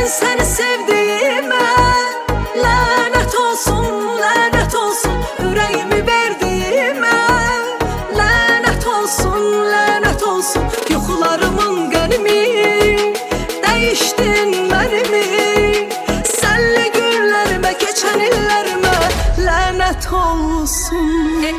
seni sevdiğime lanet olsun, lanet olsun. Yüreğimi verdiğime lanet olsun, lanet olsun. Yuxularımın qənimi değiştin mənimi. Sənli günlərimə, keçən illərimə lanet olsun.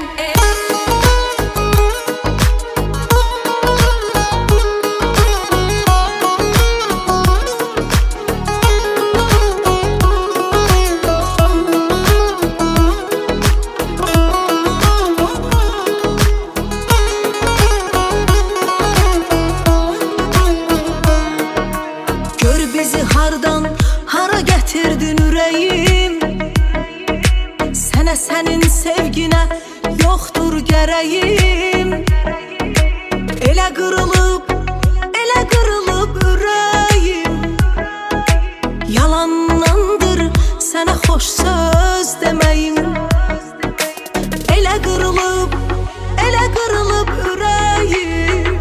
Bizi hardan hara getirdin ürəyim? Sənə, sənin sevginə yoxdur gərəyim. Elə qırılıb ürəyim. Yalandandır sənə xoş söz deməyim. Elə qırılıb ürəyim.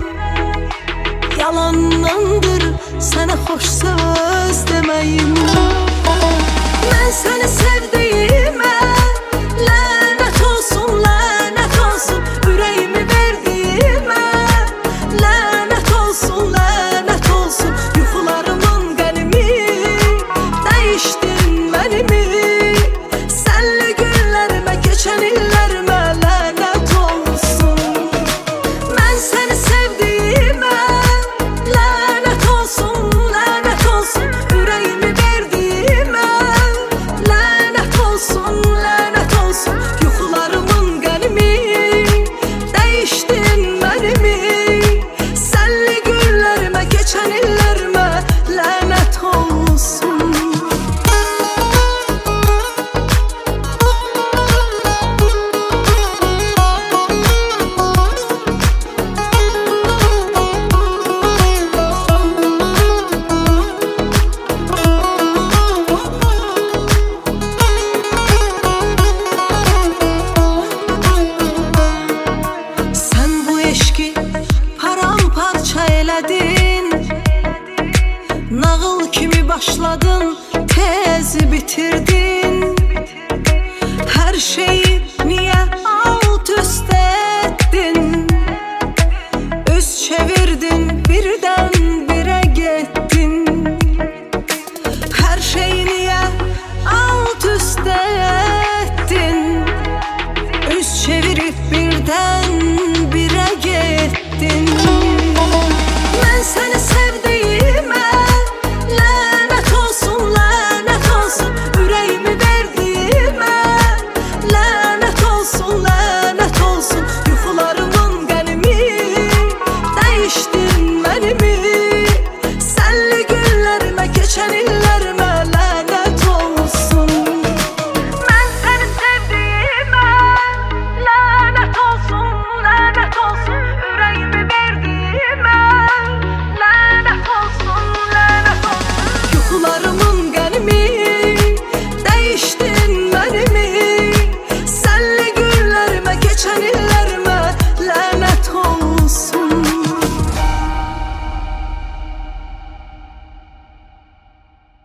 Yalandandır sənə xoş söz deməyim. Mən səni sevdiyimə lanet olsun, lanet olsun. Ürəyimi verdiyimə lanet olsun, lanet olsun. Yuxularımın qənimi değişdin mənimi. Sənli günlərimə, keçən illərimə lanet olsun. Mən səni sevdiyimə lanet olsun, lanet olsun. Ürəyimi verdiyimə lanet olsun, lanet olsun. Yuxularımın qənimi değişdin mənimi. Sənli günlərimə, keçən illərimə lanet olsun. Nağıl kimi başladın, tez bitirdin. Her şeyi